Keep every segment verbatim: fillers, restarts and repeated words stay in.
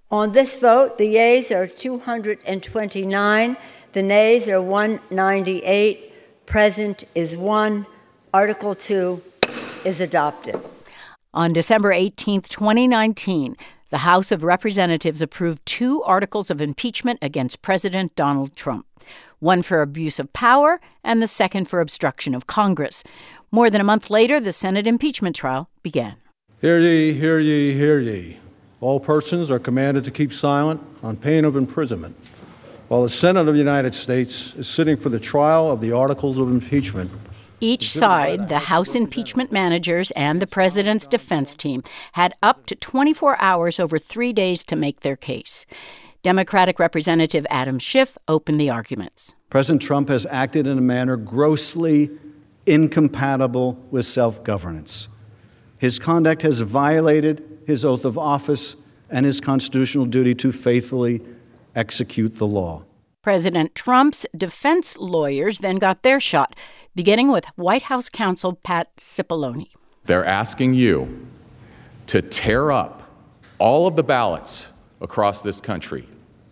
On this vote, the yeas are two hundred twenty-nine, the nays are one hundred ninety-eight, present is one. Article two is adopted. On December eighteenth, twenty nineteen, the House of Representatives approved two articles of impeachment against President Donald Trump, one for abuse of power and the second for obstruction of Congress. More than a month later, the Senate impeachment trial began. Hear ye, hear ye, hear ye. All persons are commanded to keep silent on pain of imprisonment while the Senate of the United States is sitting for the trial of the articles of impeachment. Each side, the House impeachment managers and the president's defense team, had up to twenty-four hours over three days to make their case. Democratic Representative Adam Schiff opened the arguments. President Trump has acted in a manner grossly incompatible with self-governance. His conduct has violated his oath of office and his constitutional duty to faithfully execute the law. President Trump's defense lawyers then got their shot, beginning with White House counsel Pat Cipollone. They're asking you to tear up all of the ballots across this country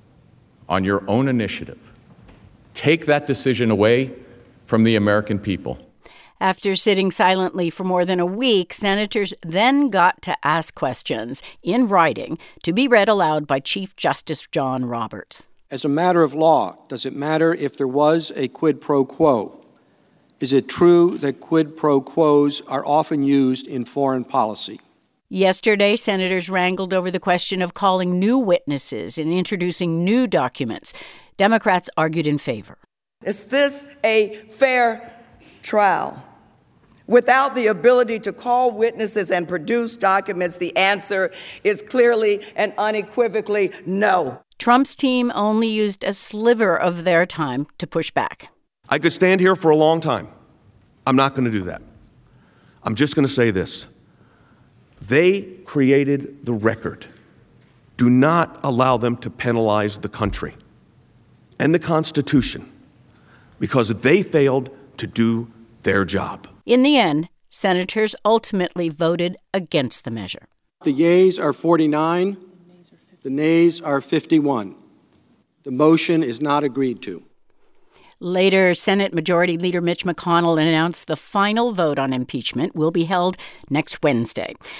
on your own initiative. Take that decision away from the American people. After sitting silently for more than a week, senators then got to ask questions in writing to be read aloud by Chief Justice John Roberts. As a matter of law, does it matter if there was a quid pro quo? Is it true that quid pro quos are often used in foreign policy? Yesterday, senators wrangled over the question of calling new witnesses and introducing new documents. Democrats argued in favor. Is this a fair trial? Without the ability to call witnesses and produce documents, the answer is clearly and unequivocally no. Trump's team only used a sliver of their time to push back. I could stand here for a long time. I'm not going to do that. I'm just going to say this. They created the record. Do not allow them to penalize the country and the Constitution because they failed to do their job. In the end, senators ultimately voted against the measure. The yeas are forty-nine. The nays are fifty-one. The motion is not agreed to. Later, Senate Majority Leader Mitch McConnell announced the final vote on impeachment will be held next Wednesday.